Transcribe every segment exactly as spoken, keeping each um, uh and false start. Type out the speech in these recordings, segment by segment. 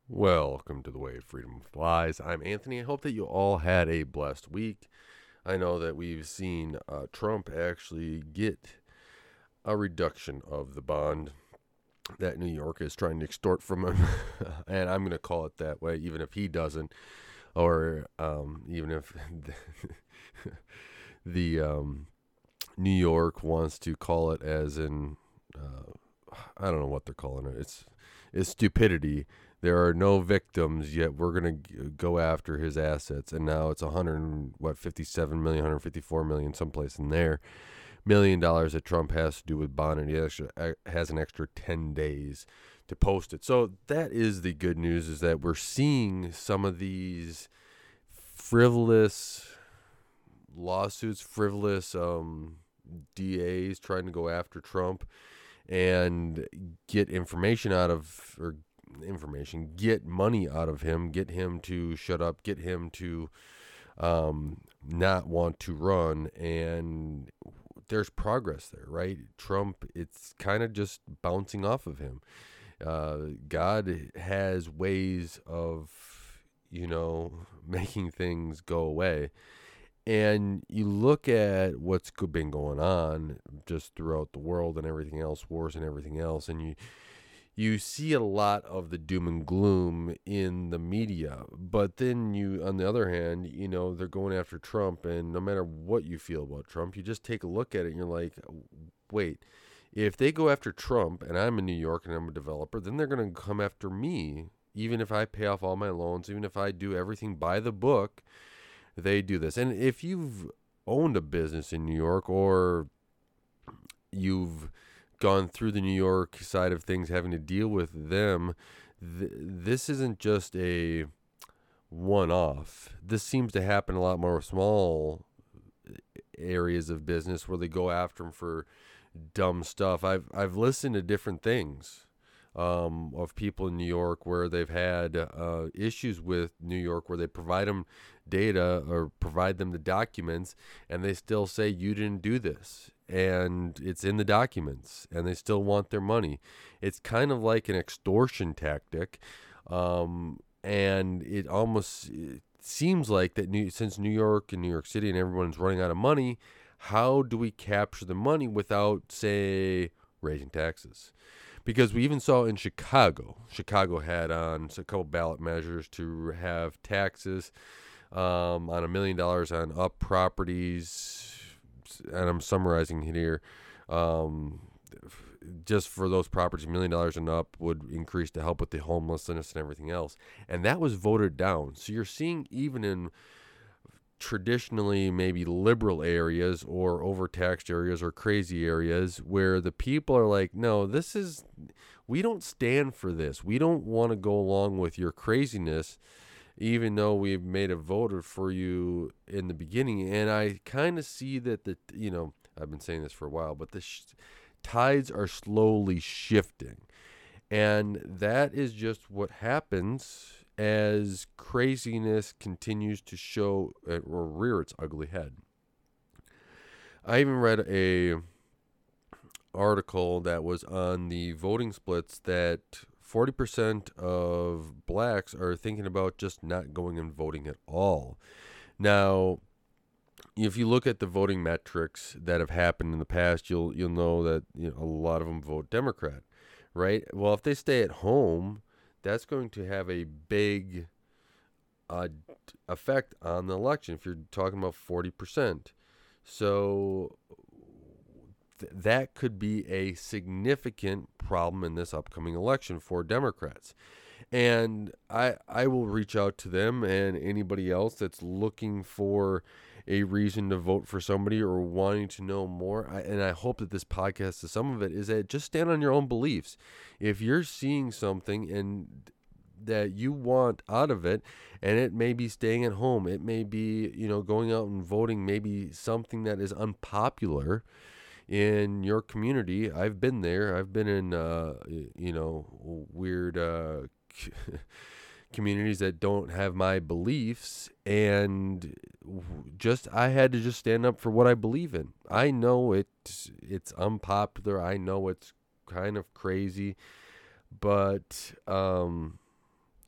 Welcome to the Way Freedom Flies. I'm Anthony. I hope that you all had a blessed week. I know that we've seen uh, Trump actually get a reduction of the bond that New York is trying to extort from him. And I'm going to call it that way, even if he doesn't, or um, even if the um, New York wants to call it as in, uh, I don't know what they're calling it. It's, it's stupidity. There are no victims yet. We're gonna go after his assets, and now it's a hundred what fifty-seven million, one hundred fifty-four million, someplace in there, million dollars that Trump has to do with bond, and he actually has an extra ten days to post it. So that is the good news: is that we're seeing some of these frivolous lawsuits, frivolous um, D As trying to go after Trump and get information out of or information, get money out of him, get him to shut up, get him to um, not want to run. And there's progress there, right? Trump, it's kind of just bouncing off of him. Uh, God has ways of, you know, making things go away. And you look at what's been going on just throughout the world and everything else, wars and everything else, and you you see a lot of the doom and gloom in the media. But then you, on the other hand, you know, they're going after Trump, and no matter what you feel about Trump, you just take a look at it and you're like, wait, if they go after Trump and I'm in New York and I'm a developer, then they're going to come after me, even if I pay off all my loans, even if I do everything by the book. They do this. And if you've owned a business in New York, or you've gone through the New York side of things, having to deal with them, th- this isn't just a one-off. This seems to happen a lot more with small areas of business where they go after them for dumb stuff. I've I've listened to different things um, of people in New York where they've had uh, issues with New York, where they provide them data or provide them the documents, and they still say you didn't do this, and it's in the documents, and they still want their money. It's kind of like an extortion tactic, um, and it almost it seems like that New, since New York and New York City and everyone's running out of money, how do we capture the money without, say, raising taxes? Because we even saw in Chicago, Chicago had on a couple ballot measures to have taxes um, on a million dollars on up properties, and I'm summarizing it here. Um, just for those properties, a million dollars and up would increase to help with the homelessness and everything else, and that was voted down. So you're seeing even in traditionally maybe liberal areas or overtaxed areas or crazy areas where the people are like, no, this is, we don't stand for this. We don't want to go along with your craziness, even though we've made a vote for you in the beginning. And I kind of see that the, you know, I've been saying this for a while, but the sh- tides are slowly shifting. And that is just what happens as craziness continues to show or rear its ugly head. I even read a article that was on the voting splits that forty percent of blacks are thinking about just not going and voting at all. Now, if you look at the voting metrics that have happened in the past, you'll you'll know that, you know, a lot of them vote Democrat, right? Well, if they stay at home, that's going to have a big uh, effect on the election if you're talking about forty percent. So th- that could be a significant problem in this upcoming election for Democrats. And I I will reach out to them and anybody else that's looking for a reason to vote for somebody or wanting to know more. I, and I hope that this podcast is some of it, is that just stand on your own beliefs. If you're seeing something and that you want out of it, and it may be staying at home, it may be, you know, going out and voting, maybe something that is unpopular in your community. I've been there. I've been in, uh, you know, weird uh, communities that don't have my beliefs, and just I had to just stand up for what I believe in. I know it's it's unpopular. I know it's kind of crazy, but um,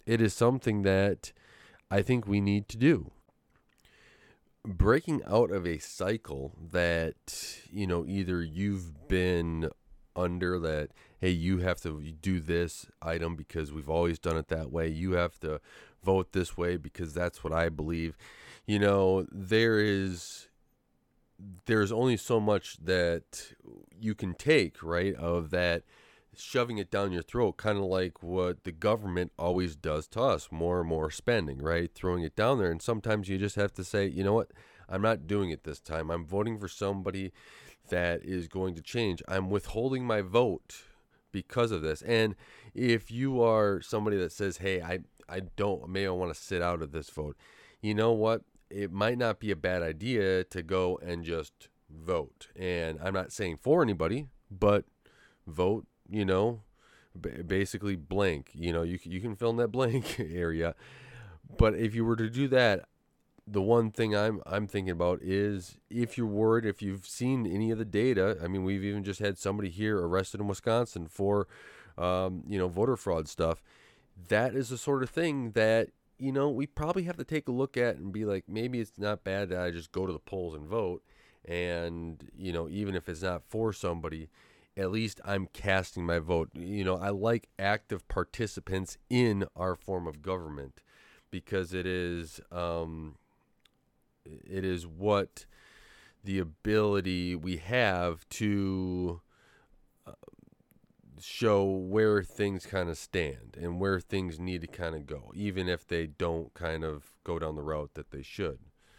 it is something that I think we need to do. Breaking out of a cycle that, you know, either you've been under that, hey, you have to do this item because we've always done it that way. You have to vote this way because that's what I believe. You know, there is there's only so much that you can take, right, of that, shoving it down your throat, kind of like what the government always does to us, more and more spending, right, throwing it down there. And sometimes you just have to say, you know what, I'm not doing it this time. I'm voting for somebody that is going to change. I'm withholding my vote because of this. And if you are somebody that says, hey, I, I don't, maybe I want to sit out of this vote, you know what, it might not be a bad idea to go and just vote. And I'm not saying for anybody, but vote, you know, b- basically blank. You know, you, you can fill in that blank area. But if you were to do that, the one thing I'm I'm thinking about is, if you're worried, if you've seen any of the data, I mean, we've even just had somebody here arrested in Wisconsin for, um, you know, voter fraud stuff. That is the sort of thing that, you know, we probably have to take a look at and be like, maybe it's not bad that I just go to the polls and vote. And, you know, even if it's not for somebody, at least I'm casting my vote. You know, I like active participants in our form of government, because it is, um, it is what the ability we have to uh, show where things kind of stand and where things need to kind of go, even if they don't kind of go down the route that they should.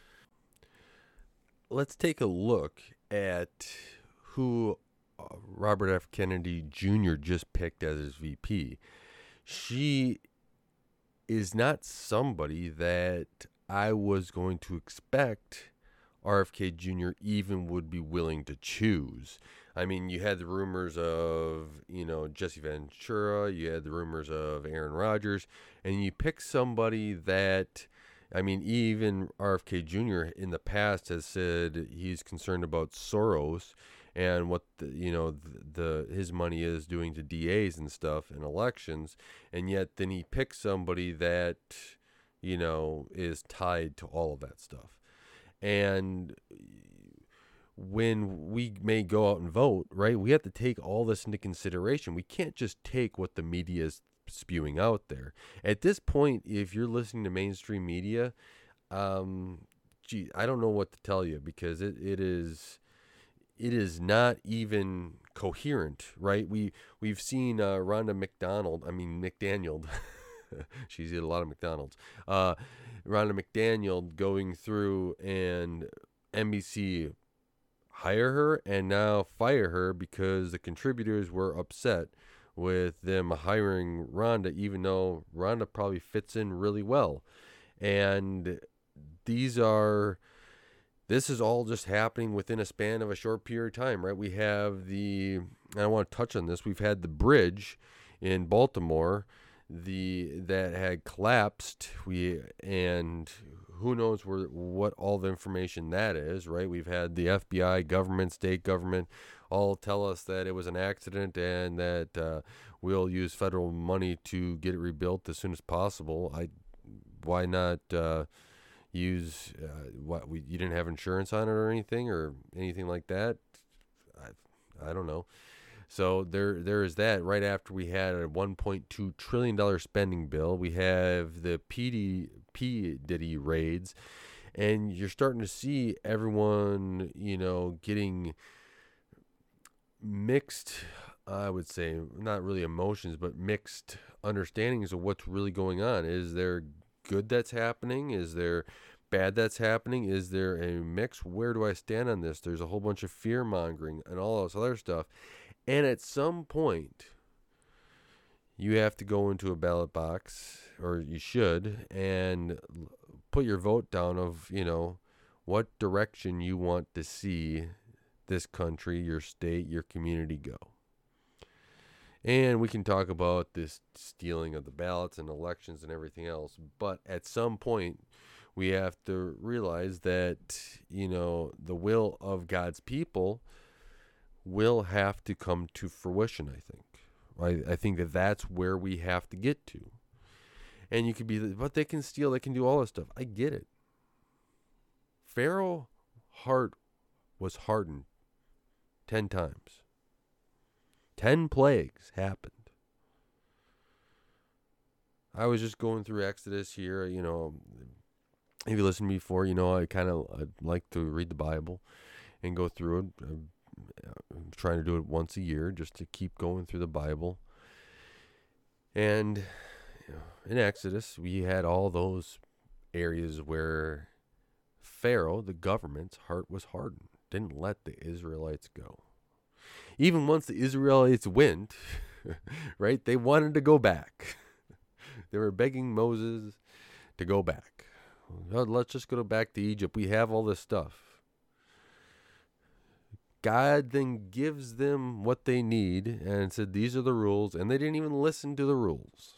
Let's take a look at who uh, Robert F. Kennedy Junior just picked as his V P. She is not somebody that I was going to expect R F K Junior even would be willing to choose. I mean, you had the rumors of, you know, Jesse Ventura, you had the rumors of Aaron Rodgers, and you pick somebody that, I mean, even R F K Junior in the past has said he's concerned about Soros and what the, you know, the, the his money is doing to D As and stuff in elections, and yet then he picks somebody that, you know, is tied to all of that stuff. And when we may go out and vote, right, we have to take all this into consideration. We can't just take what the media is spewing out there. At this point, if you're listening to mainstream media, um, gee, I don't know what to tell you, because it, it is it is not even coherent, right? We we've seen uh, Rhonda McDonald, I mean McDaniel. She's eaten a lot of McDonald's. Uh, Rhonda McDaniel going through, and N B C hire her and now fire her because the contributors were upset with them hiring Rhonda, even though Rhonda probably fits in really well. And these are, this is all just happening within a span of a short period of time, right? We have the, and I want to touch on this, we've had the bridge in Baltimore, the that had collapsed. We and who knows where what all the information that is, right? We've had the F B I, government, state government, all tell us that it was an accident and that uh, we'll use federal money to get it rebuilt as soon as possible. I, why not uh, use uh, what we you didn't have insurance on it or anything or anything like that? I I don't know. So there, there is that. Right after we had a one point two trillion dollars spending bill, we have the P D, P Diddy raids, and you're starting to see everyone, you know, getting mixed, I would say, not really emotions, but mixed understandings of what's really going on. Is there good that's happening? Is there bad that's happening? Is there a mix? Where do I stand on this? There's a whole bunch of fear mongering and all this other stuff. And at some point, you have to go into a ballot box, or you should, and put your vote down of, you know, what direction you want to see this country, your state, your community go. And we can talk about this stealing of the ballots and elections and everything else. But at some point, we have to realize that, you know, the will of God's people will have to come to fruition, I think. I, I think that that's where we have to get to. And you could be, but they can steal, they can do all this stuff. I get it. Pharaoh's heart was hardened ten times. Ten plagues happened. I was just going through Exodus here, you know. If you listened to me before, you know I kind of like to read the Bible and go through it. I'm, I'm trying to do it once a year just to keep going through the Bible. And you know, in Exodus, we had all those areas where Pharaoh, the government's heart was hardened, didn't let the Israelites go. Even once the Israelites went, right, they wanted to go back. They were begging Moses to go back. Let's just go back to Egypt. We have all this stuff. God then gives them what they need and said, these are the rules. And they didn't even listen to the rules.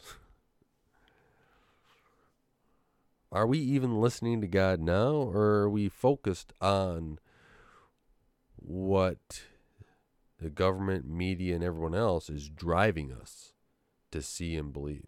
Are we even listening to God now? Or are we focused on what the government, media, and everyone else is driving us to see and believe?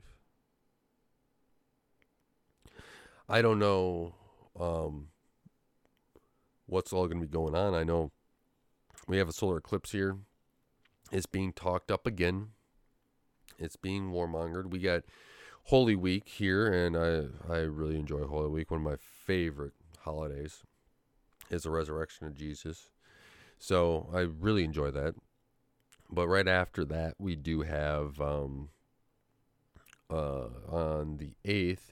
I don't know um, what's all going to be going on. I know we have a solar eclipse here. It's being talked up again. It's being warmongered. We got Holy Week here, and I, I really enjoy Holy Week. One of my favorite holidays is the resurrection of Jesus. So I really enjoy that. But right after that, we do have um, uh, on the eighth,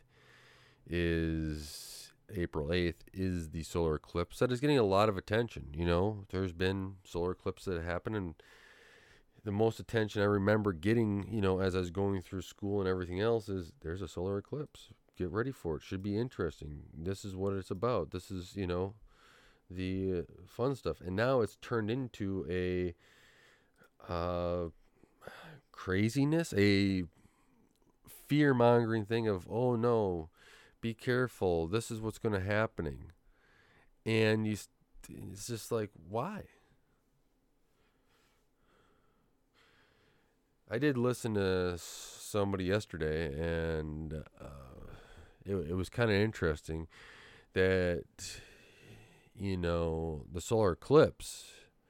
is April eighth, is the solar eclipse that is getting a lot of attention. You know, there's been solar eclipses that happen, and the most attention I remember getting, you know, as I was going through school and everything else, is there's a solar eclipse. Get ready for it. Should be interesting. This is what it's about. This is, you know, the uh, fun stuff. And now it's turned into a uh, craziness, a fear-mongering thing of, oh no, be careful, this is what's going to happening. And you, it's just like, why? I did listen to somebody yesterday, and uh, it, it was kind of interesting that, you know, the solar eclipse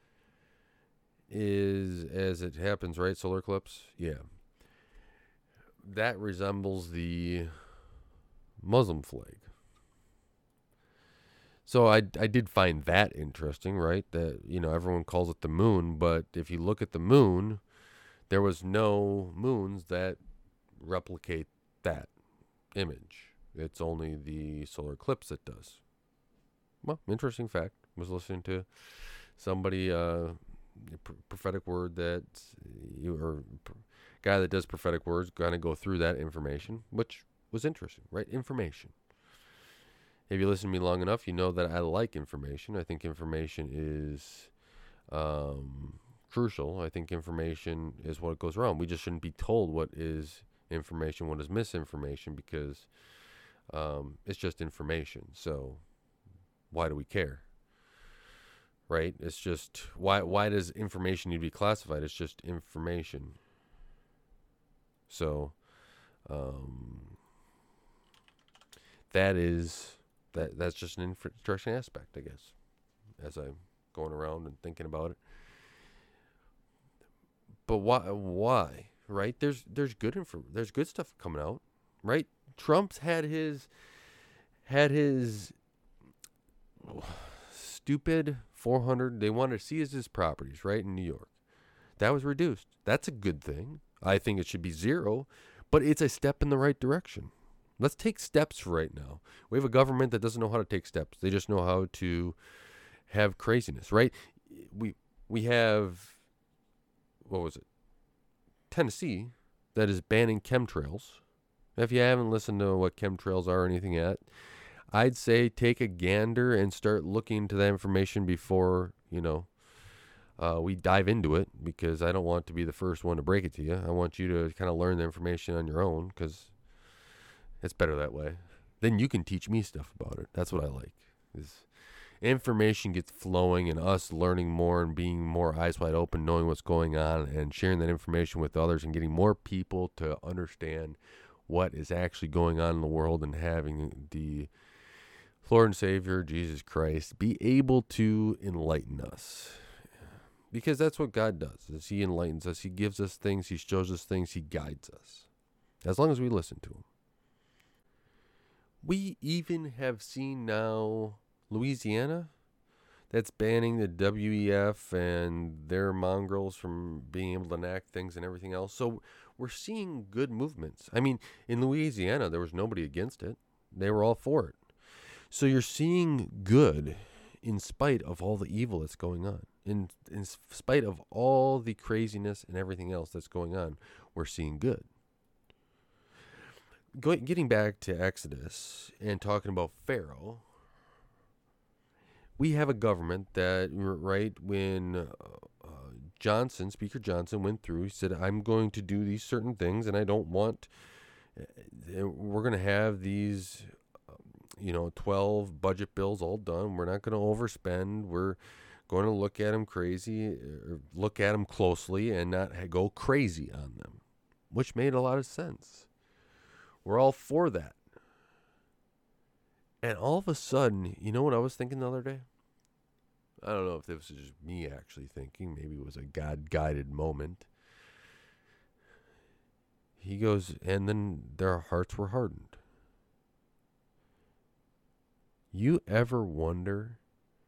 is, as it happens, right, solar eclipse? Yeah. That resembles the Muslim flag. So I, I did find that interesting, right? That, you know, everyone calls it the moon, but if you look at the moon, there was no moons that replicate that image. It's only the solar eclipse that does. Well, interesting fact. I was listening to somebody, uh, prophetic word that you, or guy that does prophetic words, kind of go through that information, which was interesting, right? Information. If you listen to me long enough, you know that I like information. I think information is um, crucial. I think information is what goes around. We just shouldn't be told what is information, what is misinformation, because um, it's just information. So why do we care? Right? It's just, why why does information need to be classified? It's just information. So um, that is, that that's just an interesting aspect, I guess, as I'm going around and thinking about it. But why why? Right? There's there's good info, there's good stuff coming out, right? Trump's had his had his stupid four hundred, they wanted to seize his properties, right, in New York. That was reduced. That's a good thing. I think it should be zero, but it's a step in the right direction. Let's take steps right now. We have a government that doesn't know how to take steps. They just know how to have craziness, right? We we have, what was it? Tennessee that is banning chemtrails. If you haven't listened to what chemtrails are or anything yet, I'd say take a gander and start looking into that information before, you know, uh, we dive into it, because I don't want to be the first one to break it to you. I want you to kind of learn the information on your own, because it's better that way. Then you can teach me stuff about it. That's what I like. Is information gets flowing, and us learning more and being more eyes wide open, knowing what's going on, and sharing that information with others, and getting more people to understand what is actually going on in the world and having the Lord and Savior, Jesus Christ, be able to enlighten us. Because that's what God does, is he enlightens us. He gives us things. He shows us things. He guides us. As long as we listen to him. We even have seen now Louisiana that's banning the W E F and their mongrels from being able to enact things and everything else. So we're seeing good movements. I mean, in Louisiana, there was nobody against it. They were all for it. So you're seeing good in spite of all the evil that's going on. In, in spite of all the craziness and everything else that's going on, we're seeing good. Go, getting back to Exodus and talking about Pharaoh, we have a government that, right, when uh, uh, Johnson, Speaker Johnson, went through, he said, I'm going to do these certain things, and I don't want, uh, we're going to have these, um, you know, twelve budget bills all done. We're not going to overspend. We're going to look at them crazy, or look at them closely and not go crazy on them, which made a lot of sense. We're all for that. And all of a sudden, you know what I was thinking the other day? I don't know if this was just me actually thinking. Maybe it was a God-guided moment. He goes, and then their hearts were hardened. You ever wonder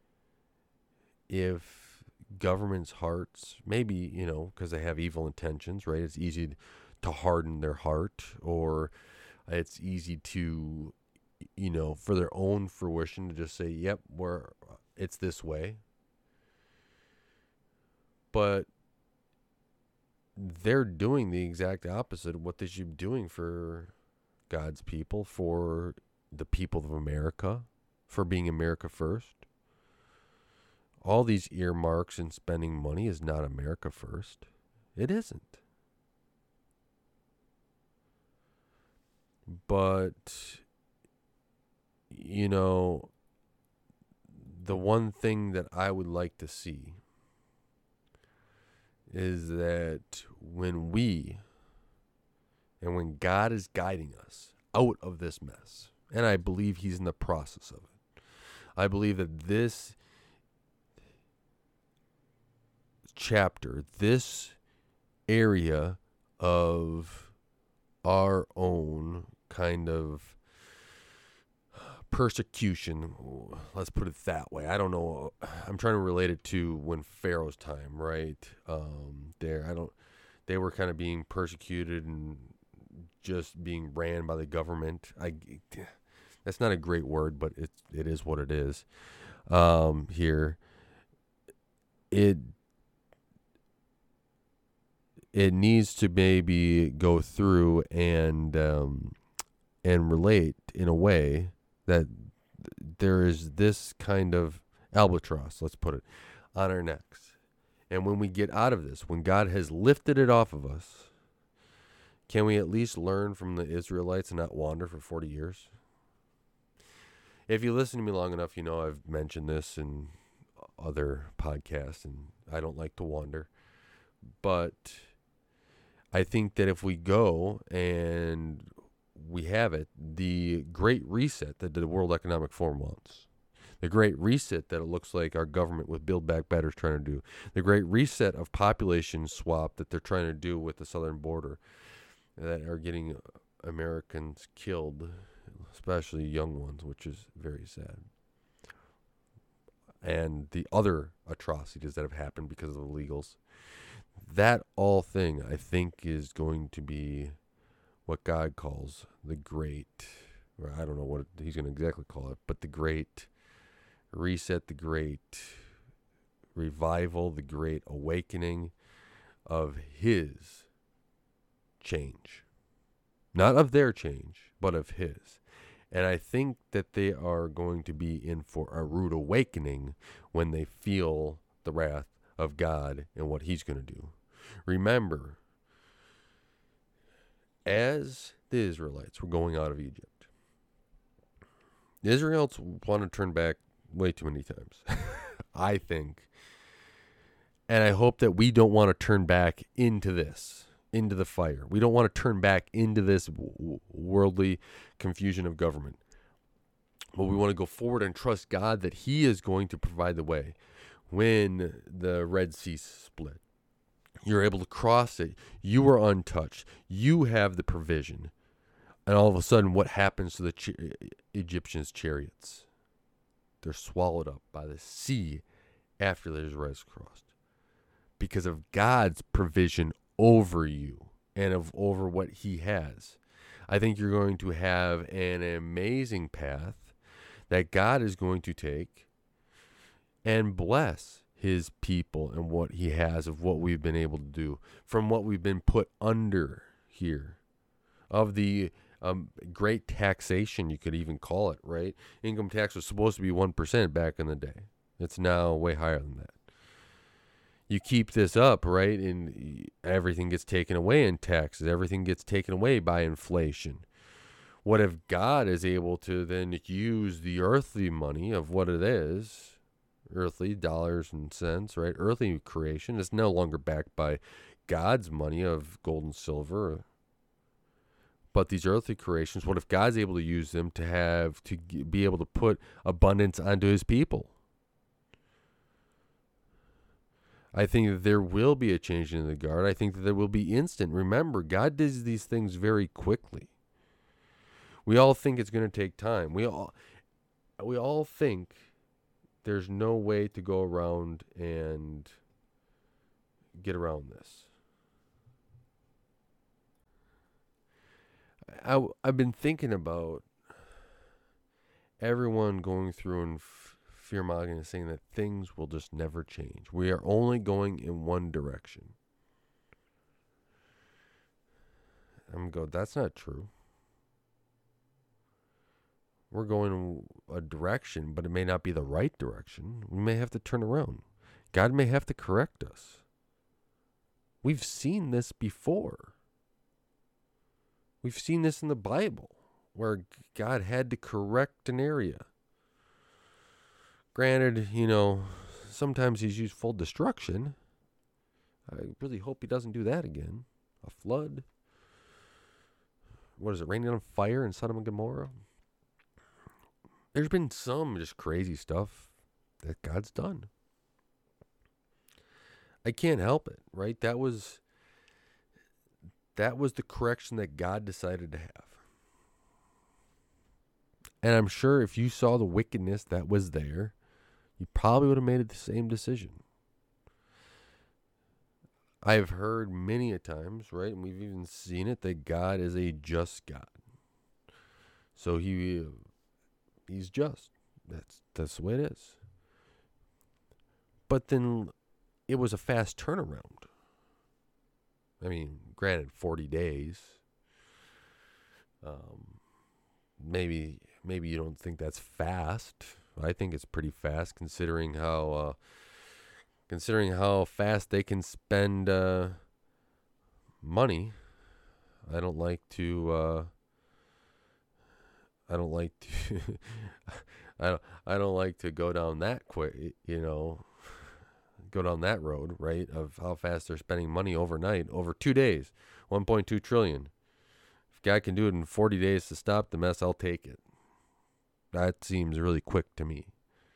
if government's hearts, maybe, you know, because they have evil intentions, right? It's easy to harden their heart, or it's easy to, you know, for their own fruition to just say, yep, we're, it's this way. But they're doing the exact opposite of what they should be doing for God's people, for the people of America, for being America first. All these earmarks and spending money is not America first. It isn't. But, you know, the one thing that I would like to see is that when we, and when God is guiding us out of this mess, and I believe he's in the process of it, I believe that this chapter, this area of our own kind of persecution, let's put it that way. I don't know. I'm trying to relate it to when Pharaoh's time, right? Um, there, I don't. They were kind of being persecuted and just being ran by the government. I. That's not a great word, but it it is what it is. Um, here, it it needs to maybe go through and um, and relate in a way that there is this kind of albatross, let's put it, on our necks. And when we get out of this, when God has lifted it off of us, can we at least learn from the Israelites and not wander for forty years? If you listen to me long enough, you know I've mentioned this in other podcasts, and I don't like to wander. But I think that if we go and we have it, the great reset that the World Economic Forum wants, the great reset that it looks like our government with Build Back Better is trying to do, the great reset of population swap that they're trying to do with the southern border that are getting Americans killed, especially young ones, which is very sad. And the other atrocities that have happened because of the illegals. That all thing, I think, is going to be what God calls the great, or I don't know what he's going to exactly call it, but the great reset, the great revival, the great awakening of his change. Not of their change, but of his. And I think that they are going to be in for a rude awakening when they feel the wrath of God and what he's going to do. Remember, as the Israelites were going out of Egypt, the Israelites want to turn back way too many times, I think. And I hope that we don't want to turn back into this, into the fire. We don't want to turn back into this w- worldly confusion of government. But we want to go forward and trust God that he is going to provide the way. When the Red Sea split, you're able to cross it. You are untouched. You have the provision. And all of a sudden, what happens to the ch- Egyptians' chariots? They're swallowed up by the sea after there's res crossed. Because of God's provision over you and of over what he has. I think you're going to have an amazing path that God is going to take and bless his people and what he has of what we've been able to do from what we've been put under here of the um, great taxation, you could even call it, right? Income tax was supposed to be one percent back in the day. It's now way higher than that. You keep this up, right, and everything gets taken away in taxes. Everything gets taken away by inflation. What if God is able to then use the earthly money of what it is, earthly dollars and cents, right? Earthly creation is no longer backed by God's money of gold and silver. But these earthly creations, what if God's able to use them to have, to be able to put abundance onto his people? I think that there will be a change in the guard. I think that there will be instant. Remember, God does these things very quickly. We all think it's going to take time. We all, we all think there's no way to go around and get around this. I, I've been thinking about everyone going through and f- fear-mongering and saying that things will just never change. We are only going in one direction. I'm going, that's not true. We're going in a direction, but it may not be the right direction. We may have to turn around. God may have to correct us. We've seen this before. We've seen this in the Bible, where God had to correct an area. Granted, you know, sometimes he's used full destruction. I really hope he doesn't do that again. A flood. What is it, raining on fire in Sodom and Gomorrah? There's been some just crazy stuff that God's done. I can't help it, right? That was that was the correction that God decided to have. And I'm sure if you saw the wickedness that was there, you probably would have made the same decision. I've heard many a times, right, and we've even seen it, that God is a just God. So he he's just. That's that's the way it is. But then it was a fast turnaround. I mean, granted, forty days. Um, maybe maybe you don't think that's fast. I think it's pretty fast, considering how uh, considering how fast they can spend uh, money. I don't like to. Uh, I don't like to. I don't. I don't like to go down that quick. You know. Go down that road, right, of how fast they're spending money overnight, over two days, one point two trillion. If God can do it in forty days to stop the mess, I'll take it. That seems really quick to me.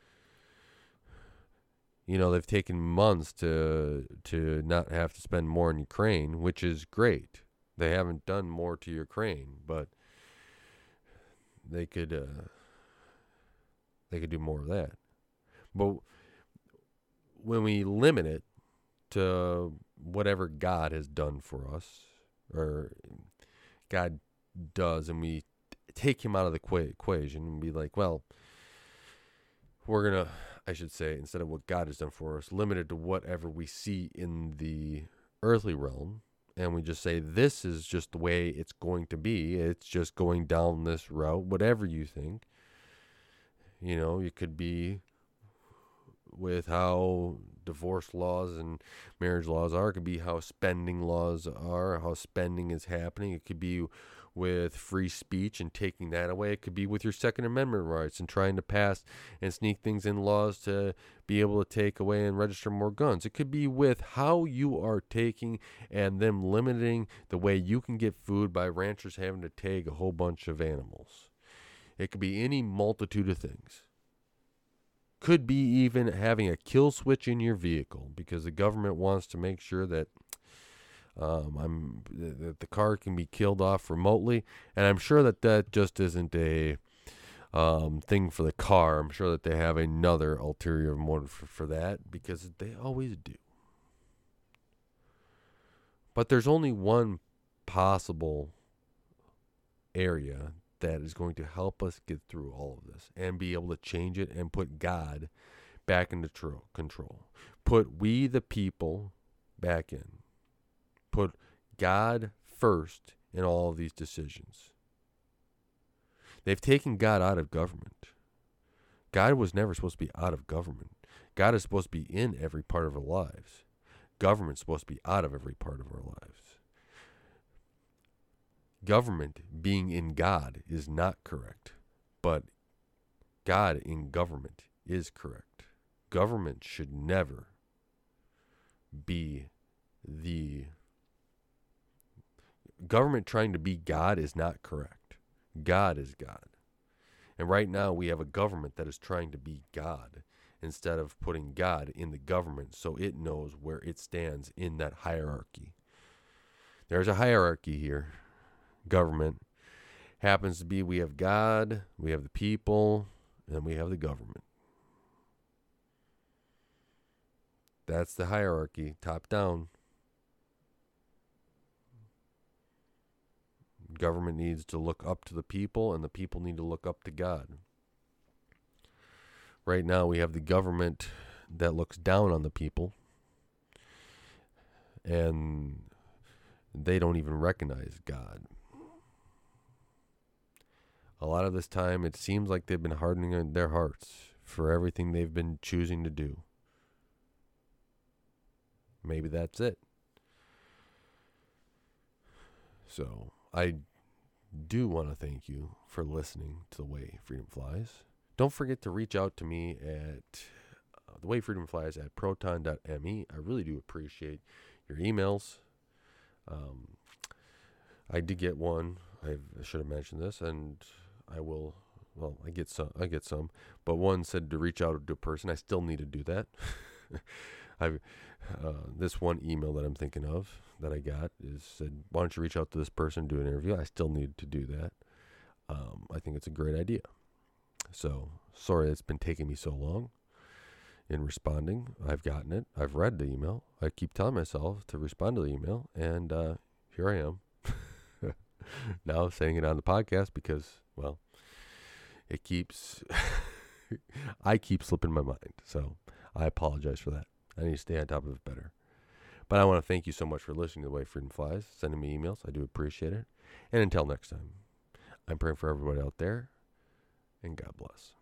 You know, they've taken months to to not have to spend more in Ukraine, which is great. They haven't done more to Ukraine, but they could uh, they could do more of that. But when we limit it to whatever God has done for us, or God does, and we take him out of the qu- equation and be like, well, we're going to, I should say, instead of what God has done for us, limit it to whatever we see in the earthly realm, and we just say, this is just the way it's going to be. It's just going down this route, whatever you think. You know, you could be with how divorce laws and marriage laws are. It could be how spending laws are, how spending is happening. It could be with free speech and taking that away. It could be with your Second Amendment rights and trying to pass and sneak things in laws to be able to take away and register more guns. It could be with how you are taking and them limiting the way you can get food by ranchers having to take a whole bunch of animals. It could be any multitude of things. Could be even having a kill switch in your vehicle because the government wants to make sure that Um, I'm that the car can be killed off remotely, and I'm sure that that just isn't a um, thing for the car. I'm sure that they have another ulterior motive for, for that because they always do. But there's only one possible area that is going to help us get through all of this and be able to change it and put God back into tro- control. Put we the people back in. Put God first in all of these decisions. They've taken God out of government. God was never supposed to be out of government. God is supposed to be in every part of our lives. Government's supposed to be out of every part of our lives. Government being in God is not correct, but God in government is correct. Government should never be the Government trying to be God is not correct. God is God. And right now we have a government that is trying to be God instead of putting God in the government so it knows where it stands in that hierarchy. There's a hierarchy here. Government happens to be we have God, we have the people, and we have the government. That's the hierarchy, top down. Government needs to look up to the people, and the people need to look up to God. Right now, we have the government that looks down on the people, and they don't even recognize God. A lot of this time, it seems like they've been hardening their hearts for everything they've been choosing to do. Maybe that's it. So, I do want to thank you for listening to The Way Freedom Flies. Don't forget to reach out to me at uh, The Way Freedom Flies at proton dot m e. I really do appreciate your emails. Um, I did get one. I've, I should have mentioned this, and I will. Well, I get some. I get some, but one said to reach out to a person. I still need to do that. I've uh, this one email that I'm thinking of that I got is said, why don't you reach out to this person, do an interview? I still need to do that. Um, I think it's a great idea. So sorry it's been taking me so long in responding. I've gotten it. I've read the email. I keep telling myself to respond to the email, and uh, here I am now saying it on the podcast because, well, it keeps I keep slipping my mind. So I apologize for that. I need to stay on top of it better. But I want to thank you so much for listening to The Way Freedom Flies, sending me emails. I do appreciate it. And until next time, I'm praying for everybody out there, and God bless.